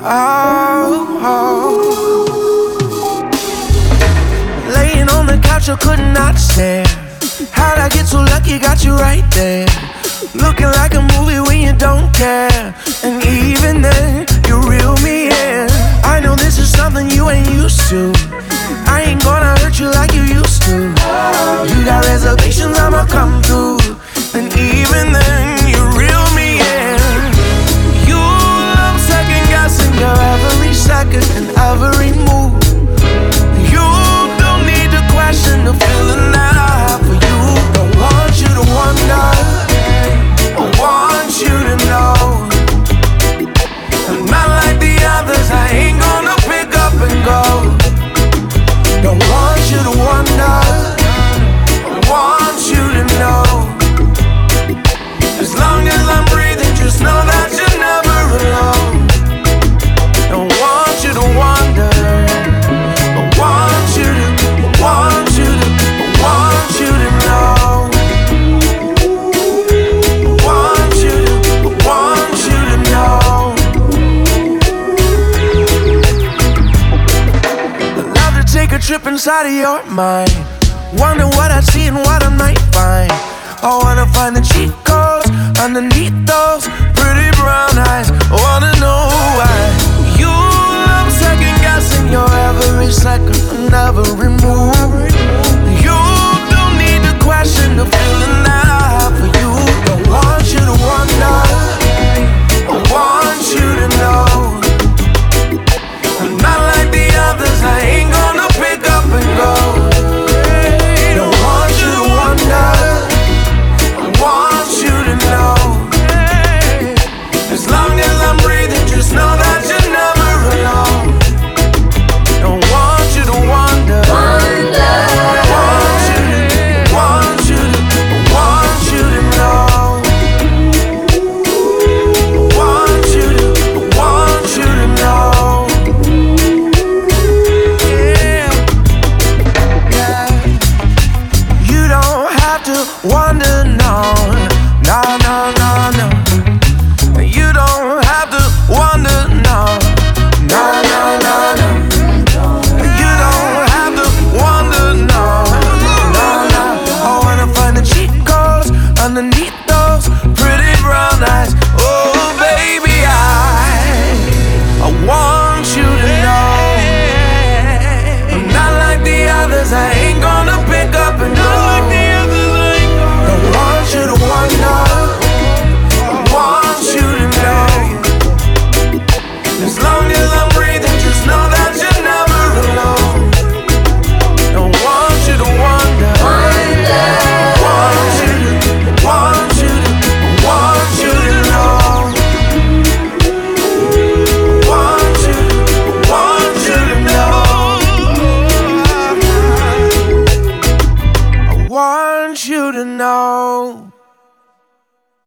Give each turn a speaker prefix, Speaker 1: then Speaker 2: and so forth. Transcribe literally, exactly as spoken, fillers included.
Speaker 1: Oh, oh. Laying on the couch, I could not stare. How'd I get so lucky? Got you right there. Looking like a movie when you don't care. And even then, you reel me in. I know this is something you ain't used to. I ain't gonna hurt you like you used to. You got reservations, I'ma come through. And even then, you reel me in. You love second guessing your every second and every move. You don't need to question the feeling that I have for you. Don't want you to wonder, I want you to know. I'm not like the others, I ain't gonna pick up and go. Don't want you to wonder, I want you to know. As long as I'm breathing, just know that you're never alone. Don't want you to wonder, I want you to, I want you to, I want you to know. I want you to, I want you to know. I love to take a trip inside of your mind. Wonder what I see and what I might find. I wanna find the cheat codes underneath